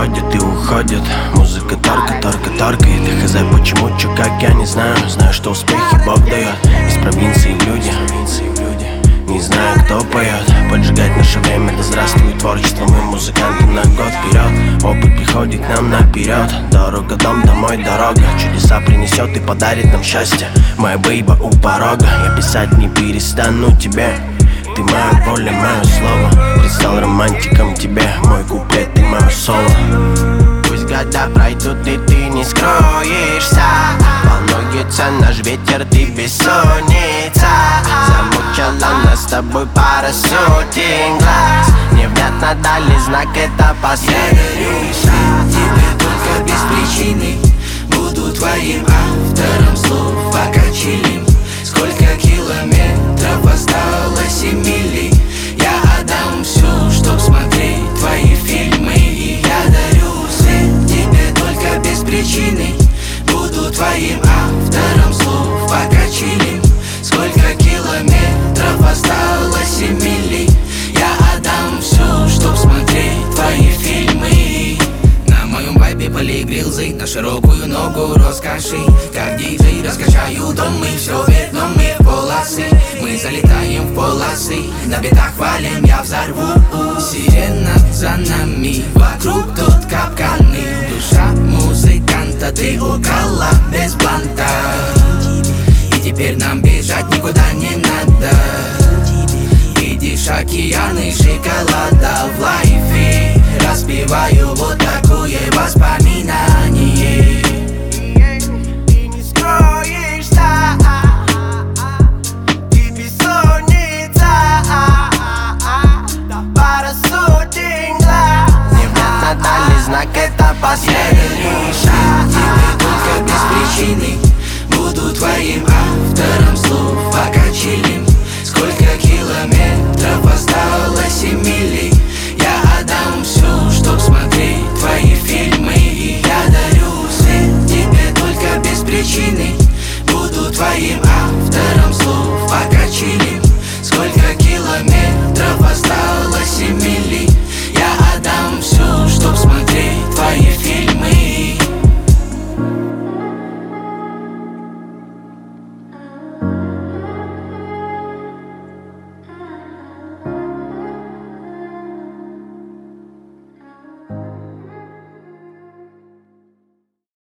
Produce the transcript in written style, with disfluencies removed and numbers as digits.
приходит и уходит. Музыка торкает. Ты хз, почему, чё, как, я не знаю. Знаю, что успехи Бог дает. Из провинции в люди. Не знаю, кто поет. Поджигать наше время, да здравствует творчество. Мы музыканты на год вперед. Опыт приходит к нам наперед. Дорога, дом, домой, дорога. Чудеса принесет и подарит нам счастье. Моя бейба у порога. Я писать не перестану тебе. Ты моя воля, мое слово. Предстал романтиком тебе. Мой куплет, ты мое соло. Пусть года пройдут и ты не скроешься. Волнуется наш ветер, ты бессонница. Замучила нас с тобой пара сотен глаз. Невнятно дали знак, это последний. Я дарю тебе только без причины. Буду твоим автором слов, пока чилим. Сколько километров осталось и мили. Я отдам все, чтоб смотреть твои фильмы. И я дарю свет тебе только без причины. Буду твоим автором слов, пока чилим. Сколько километров осталось и мили. Я отдам все, чтоб смотреть твои фильмы. На моем вайбе полигрилзы, на широкую ногу роскоши. Как диджей раскачаю дом, и все вверх, но мы в полосы. Мы залетаем в полосы, на битах валим, я взорву. Сирена за нами, вокруг тут капканы. Душа музыканта, ты укола без бланта. И теперь нам бежать никуда не надо. Видишь океаны шоколада в лайфе. Распеваю